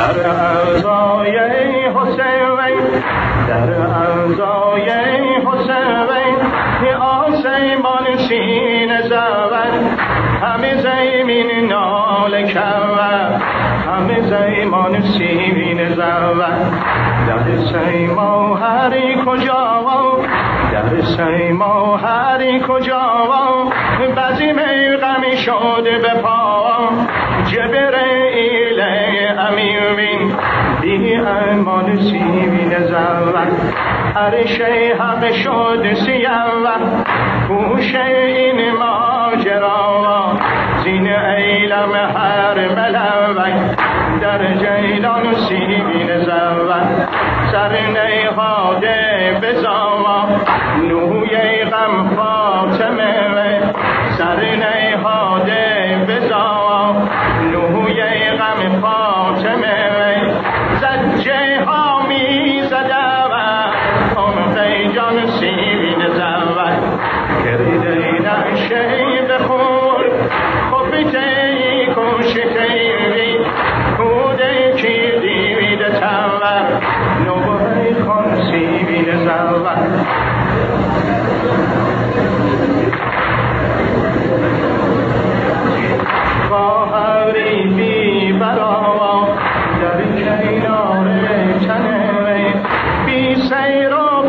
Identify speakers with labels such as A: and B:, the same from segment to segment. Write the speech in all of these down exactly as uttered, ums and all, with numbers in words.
A: در اعضای حسین در اعضای حسین آسمان سینه زود همه زمین ناله کرد همه زمان سینه زود در سیما هری کجا در سیما هری کجا بعضی غمی شده به پا جبرئیل امین بی امان سینه زود عرشه همه شد سیاه گوشه این ماجرا زین ایلم هر ملوک در جیلان سینه زود سر نیهاده بزاوا نوی غم فاطمه سر نیهاده بزاوا نوی غم فاطمه زجه ها می زده جان سینه زود کردی نشی بخور خفتی کشتی کوده کی دیویده تور نوبه خان سینه زود خواهری بی براوا در کنار تنه بی سیر و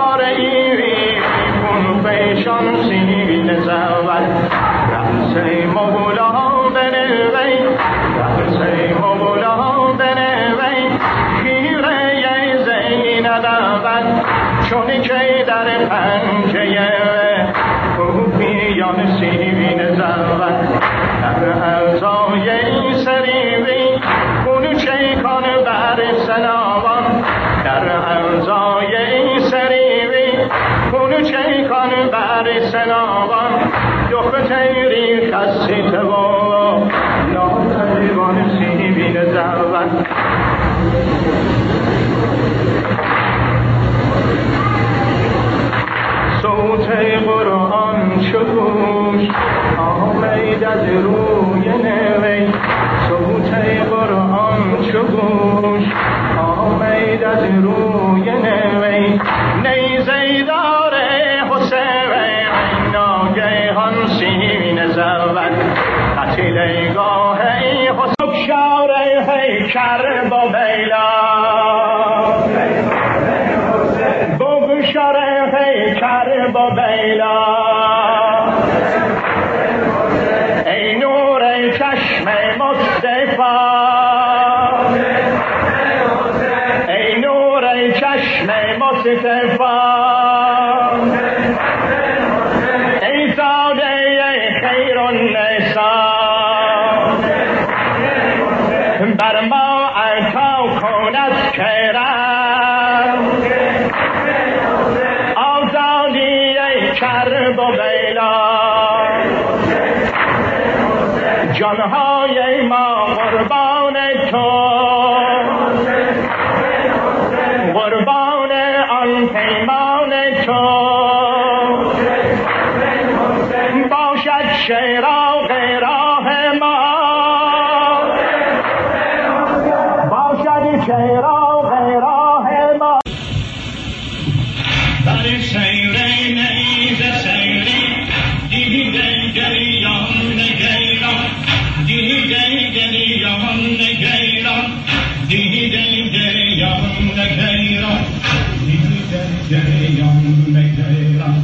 A: شان سینه زود رمز مولا بنوی رمز مولا بنوی خیره زینب بود چون که در پنجه خوبیان سینه زود در اعضای سریوی خونو چیکان بر سلاوان در اعضای سریوی خونو چیکان بر سلاوان دختری خسته و ناتریوان سینه زود صوت قرآن شگوش آمید از روی نوی صوت قرآن شگوش آمید از روی نوی نیزه دار حسین ناگهان سینه زود قتیلگاه حسین شاره پیکر با بیلا بگشاره پیکر با بیلا ای نور چشم مصطفی ای نور چشم مصطفی ای زاده خیر النساء بر ما عطا کند کرم آزادی کرب و بیلا جانهای ما قربان تو قربان آن پیمان تو باشد چراغ راه ما باشد چراغ راه ما در سیر نیز سیری دیده گریان گیران دیده گریان گیران دیده گریان گیران دیده گریان گیران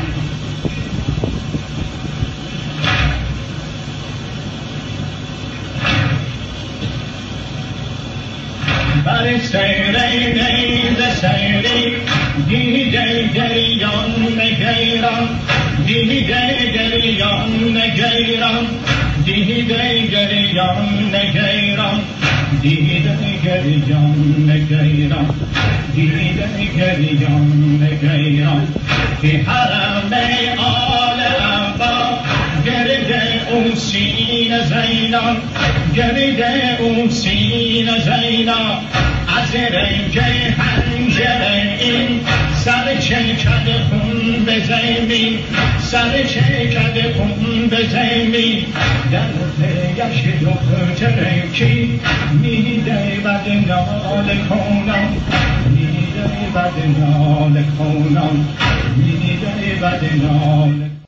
A: بر سیر نیز سیری دیده گریان گیران دیده گریان گیران دیده گریان گیران دیده گریان گیران دیده گریان گیران که حرم آل عبا گرد اون سین زینان گرد اون سین زینان از رنگ حنجر این سر چکد خون به زمین سر چکد خون به زمین در پیش دختر کی میده بر نال کنم میده بد نال کنم میده بد نال